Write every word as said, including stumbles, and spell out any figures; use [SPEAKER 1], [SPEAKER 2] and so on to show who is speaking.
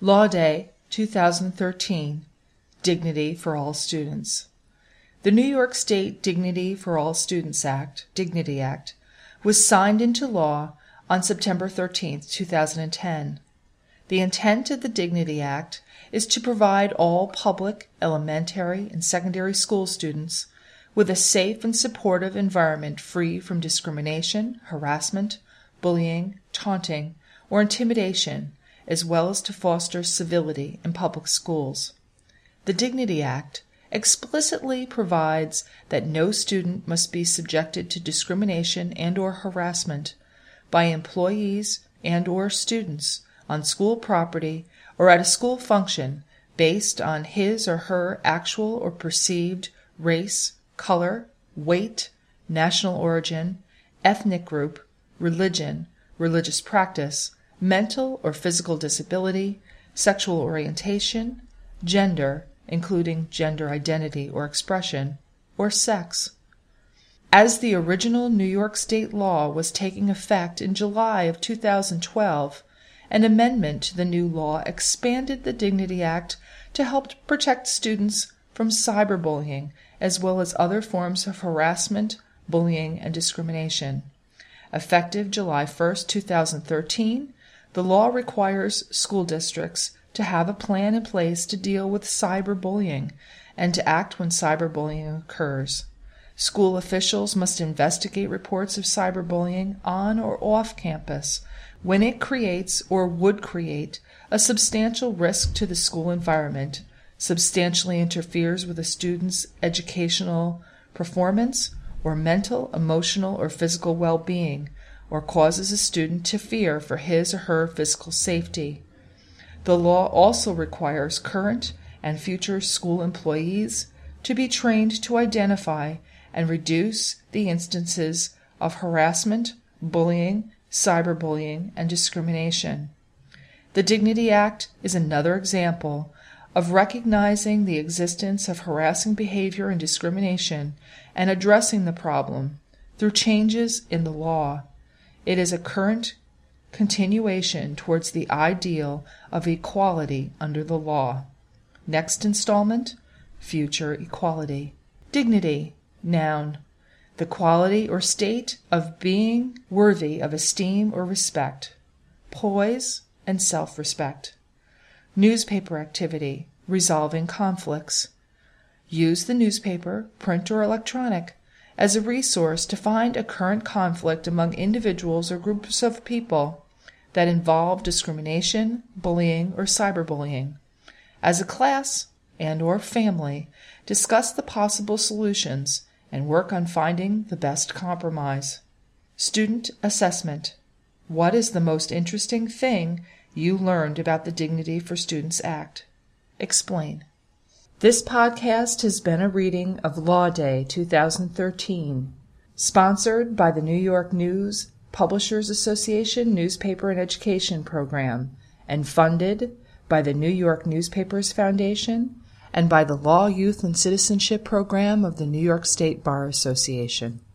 [SPEAKER 1] Law Day, two thousand thirteen, Dignity for All Students. The New York State Dignity for All Students Act, Dignity Act, was signed into law on September thirteenth, two thousand ten. The intent of the Dignity Act is to provide all public, elementary, and secondary school students with a safe and supportive environment free from discrimination, harassment, bullying, taunting, or intimidation, as well as to foster civility in public schools. The Dignity Act explicitly provides that no student must be subjected to discrimination and or harassment by employees and or students on school property or at a school function based on his or her actual or perceived race, color, weight, national origin, ethnic group, religion, religious practice, mental or physical disability, sexual orientation, gender, including gender identity or expression, or sex. As the original New York State law was taking effect in July of two thousand twelve, an amendment to the new law expanded the Dignity Act to help protect students from cyberbullying as well as other forms of harassment, bullying, and discrimination. Effective July first, two thousand thirteen, the law requires school districts to have a plan in place to deal with cyberbullying and to act when cyberbullying occurs. School officials must investigate reports of cyberbullying on or off campus when it creates or would create a substantial risk to the school environment, substantially interferes with a student's educational performance or mental, emotional, or physical well-being, or causes a student to fear for his or her physical safety. The law also requires current and future school employees to be trained to identify and reduce the instances of harassment, bullying, cyberbullying, and discrimination. The Dignity Act is another example of recognizing the existence of harassing behavior and discrimination and addressing the problem through changes in the law. It is a current continuation towards the ideal of equality under the law. Next installment, future equality. Dignity, noun, the quality or state of being worthy of esteem or respect, poise and self-respect. Newspaper activity, resolving conflicts. Use the newspaper, print or electronic, as a resource to find a current conflict among individuals or groups of people that involve discrimination, bullying, or cyberbullying. As a class and or family, discuss the possible solutions and work on finding the best compromise. Student assessment. What is the most interesting thing you learned about the Dignity for Students Act? Explain. This podcast has been a reading of Law Day two thousand thirteen, sponsored by the New York News Publishers Association Newspaper and Education Program, and funded by the New York Newspapers Foundation and by the Law, Youth, and Citizenship Program of the New York State Bar Association.